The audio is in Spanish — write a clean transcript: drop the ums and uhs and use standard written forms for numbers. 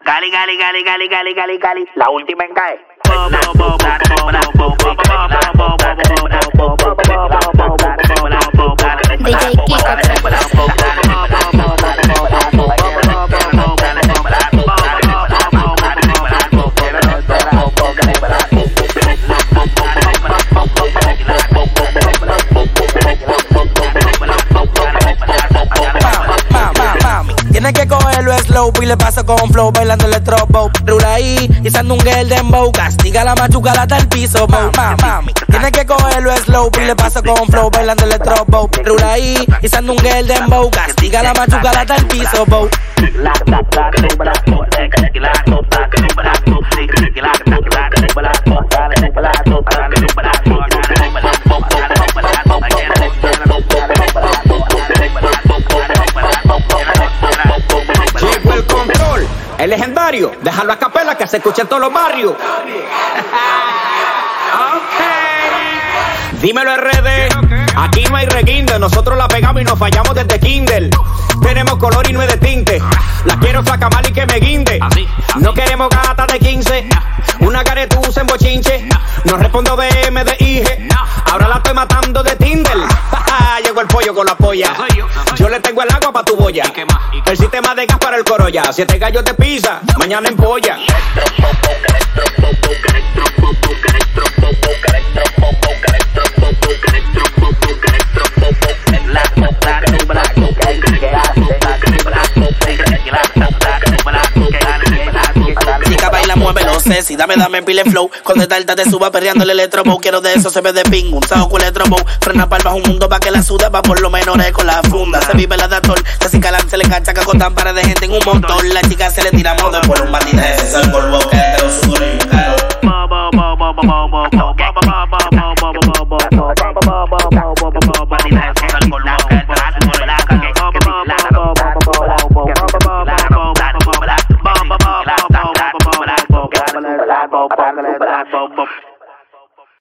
Gali, la última en caer. DJ Kiko. Tienes que cogerlo slow y le paso con flow bailando electro-bow. Rula ahí, izando un girl dembow. Castiga la machucala hasta el piso, bow. Mami, tienes que cogerlo slow y le paso con flow bailando electro-bow. Rula ahí, izando un girl dembow. Castiga la machucala hasta el piso, bow. Llegó el control, el legendario. Déjalo a capela que se escuche en todos los barrios. Dímelo RD, aquí no hay reguinde. Nosotros la pegamos y nos fallamos desde Kindle. Tenemos color y no es de tinte. La quiero sacar mal y que me guinde. No queremos gata de 15, una caretuza en bochinche. No respondo DM de IG, ahora la estoy matando de Tinder. Llegó el pollo con la polla. Yo le tengo el agua pa' tu boya. El sistema de gas para el Corolla. Si este gallo te pisa, mañana en polla. Chica baila, muévelo, Ceci, dame pile flow. Cuando esta alta te suba perreando el electrobow. Quiero de eso, se ve de ping, un sajo con electrobow. Frena para el bajo un mundo pa' que la suda. Va por lo menores con la funda. Se vive la datol, Ceci Calán se le engancha con tan para de gente en un montón. La chica se le tira modo por un batinaje. Se sale por boca, pero sudor y un caro.